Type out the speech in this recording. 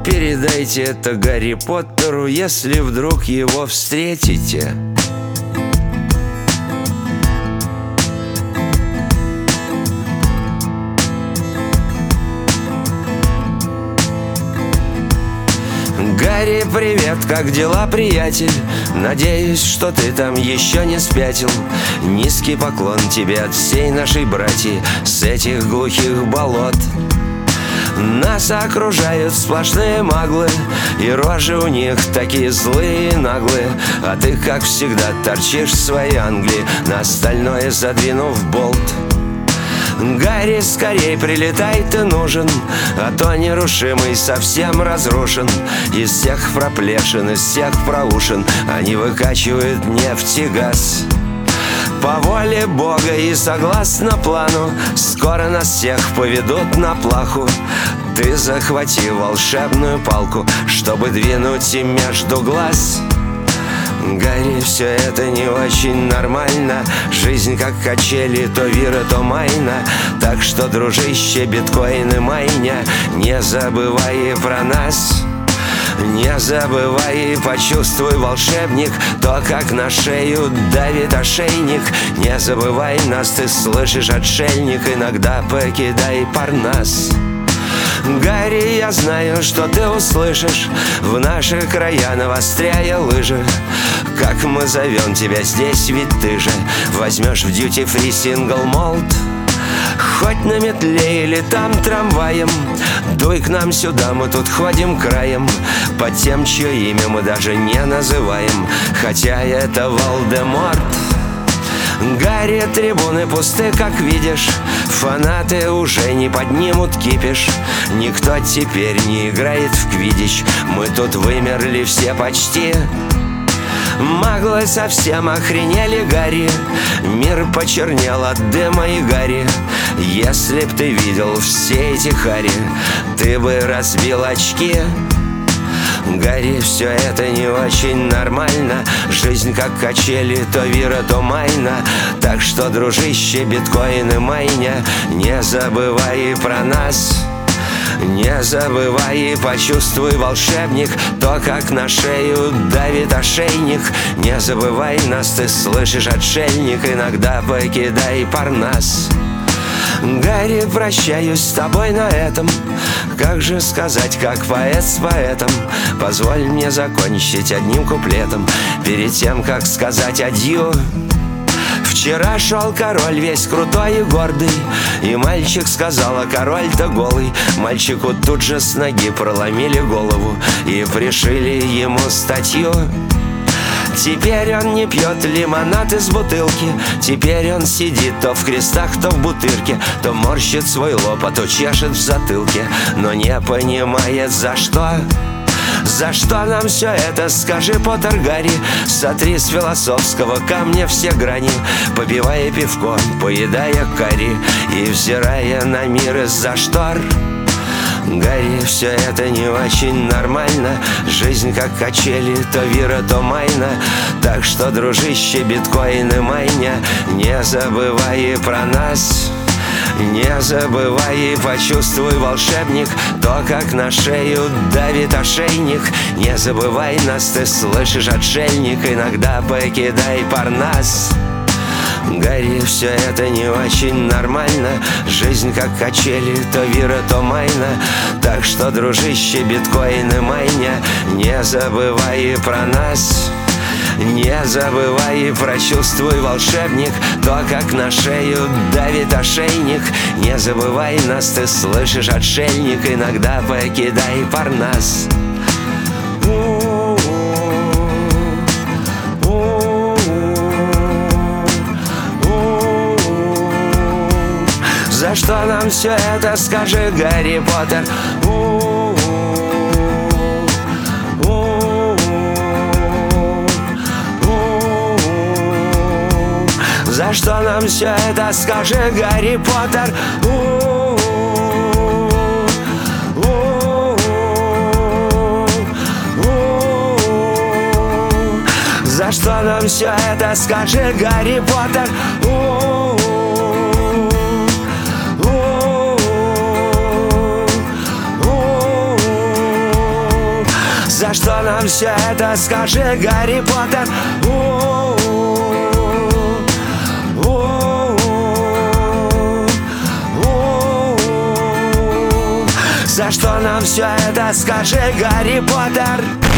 Передайте это Гарри Поттеру, если вдруг его встретите. Гарри, привет, как дела, приятель? Надеюсь, что ты там еще не спятил. Низкий поклон тебе от всей нашей братьи с этих глухих болот. Нас окружают сплошные маглы, и рожи у них такие злые и наглые. А ты, как всегда, торчишь в своей Англии, на остальное задвинув болт. Гарри, скорей прилетай, ты нужен, а то нерушимый совсем разрушен. Из всех проплешин, из всех проушин они выкачивают нефть и газ. По воле Бога и согласно плану скоро нас всех поведут на плаху. Ты захвати волшебную палку, чтобы двинуть им между глаз. Гарри, все это не очень нормально. Жизнь как качели, то вира, то майна. Так что, дружище, биткоин и майня, не забывай и про нас. Не забывай и почувствуй, волшебник, то, как на шею давит ошейник. Не забывай нас, ты слышишь, отшельник, иногда покидай Парнас. Гарри, я знаю, что ты услышишь в наши края, навостряя лыжи. Как мы зовем тебя здесь, ведь ты же возьмешь в дьюти-фри сингл-молт. Хоть на метле или там трамваем, дуй к нам сюда, мы тут ходим краем. Под тем, чье имя мы даже не называем, хотя это Волдеморт. Гарри, трибуны пусты, как видишь, фанаты уже не поднимут кипиш. Никто теперь не играет в квиддич, мы тут вымерли все почти. Маглы совсем охренели, Гарри, мир почернел от дыма и гари. Если б ты видел все эти хари, ты бы разбил очки. Гарри, все это не очень нормально. Жизнь как качели, то вира, то майна. Так что, дружище, биткоин и майня, не забывай и про нас. Не забывай и почувствуй, волшебник, то, как на шею давит ошейник. Не забывай нас, ты слышишь, отшельник, иногда покидай Парнас. Гарри, прощаюсь с тобой на этом. Как же сказать, как поэт с поэтом? Позволь мне закончить одним куплетом перед тем, как сказать адью. Вчера шел король весь крутой и гордый, и мальчик сказал, а король-то голый. Мальчику тут же с ноги проломили голову и пришили ему статью. Теперь он не пьет лимонад из бутылки, теперь он сидит то в крестах, то в бутырке, то морщит свой лоб, а то чешет в затылке, но не понимает за что. За что нам все это, скажи, Поттер Гарри? Сотри с философского камня все грани, попивая пивко, поедая карри и взирая на мир из-за штор. Гарри, все это не очень нормально. Жизнь как качели, то вира, то майна. Так что, дружище, биткоин и майня, не забывай и про нас. Не забывай и почувствуй, волшебник, то, как на шею давит ошейник. Не забывай нас, ты слышишь, отшельник, иногда покидай Парнас. Гарри, все это не очень нормально. Жизнь как качели, то вира, то майна. Так что, дружище, биткоин и майня, не забывай и про нас. Не забывай и прочувствуй, волшебник, то, как на шею давит ошейник. Не забывай нас, ты слышишь, отшельник, иногда покидай Парнас. За что нам все это, скажи, Гарри Поттер? За что нам все это, скажи, Гарри Поттер? За что нам все это, скажи, Гарри Поттер? За что нам все это, скажи, Гарри Поттер? За что нам все это, скажи, Гарри Поттер?